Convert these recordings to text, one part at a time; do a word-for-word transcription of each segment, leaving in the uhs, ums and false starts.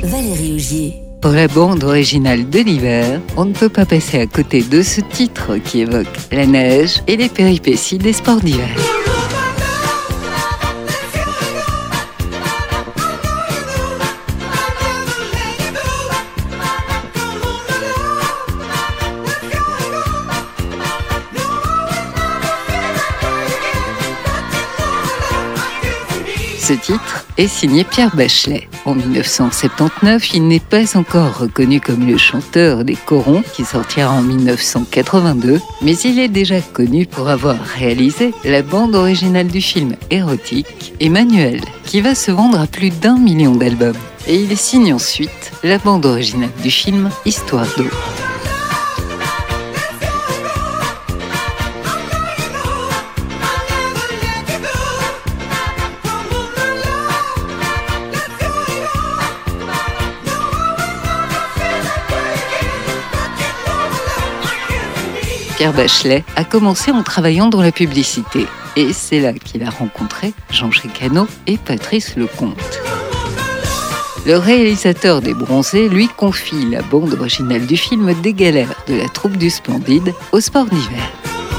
Valérie Augier. Pour la bande originale de l'hiver, on ne peut pas passer à côté de ce titre qui évoque la neige et les péripéties des sports d'hiver. Ce titre est signé Pierre Bachelet. En dix-neuf cent soixante-dix-neuf, il n'est pas encore reconnu comme le chanteur des Corons, qui sortira en dix-neuf cent quatre-vingt-deux, mais il est déjà connu pour avoir réalisé la bande originale du film érotique Emmanuel, qui va se vendre à plus d'un million d'albums. Et il signe ensuite la bande originale du film Histoire d'eau. Pierre Bachelet a commencé en travaillant dans la publicité. Et c'est là qu'il a rencontré Jean-Jacques Hano et Patrice Lecomte. Le réalisateur des Bronzés lui confie la bande originale du film Des galères de la troupe du Splendide au sport d'hiver.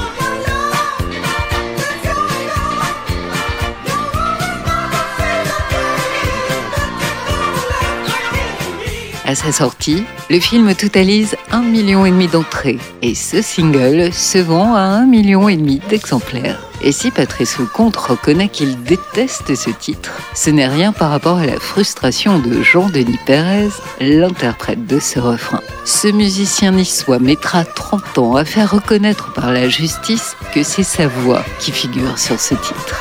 À sa sortie, le film totalise un million et demi d'entrées et ce single se vend à un million et demi d'exemplaires. Et si Patrice Lecomte reconnaît qu'il déteste ce titre, ce n'est rien par rapport à la frustration de Jean-Denis Pérez, l'interprète de ce refrain. Ce musicien niçois mettra trente ans à faire reconnaître par la justice que c'est sa voix qui figure sur ce titre.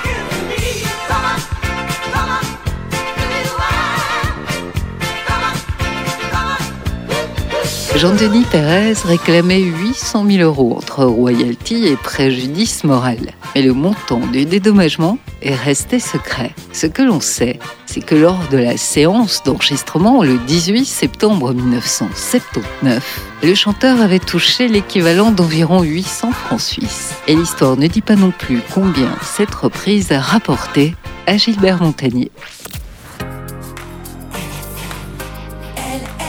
Jean-Denis Pérez réclamait huit cent mille euros entre royalties et préjudice moral. Mais le montant du dédommagement est resté secret. Ce que l'on sait, c'est que lors de la séance d'enregistrement le dix-huit septembre dix-neuf cent soixante-dix-neuf, le chanteur avait touché l'équivalent d'environ huit cents francs suisses. Et l'histoire ne dit pas non plus combien cette reprise a rapporté à Gilbert Montagnier. Elle, elle.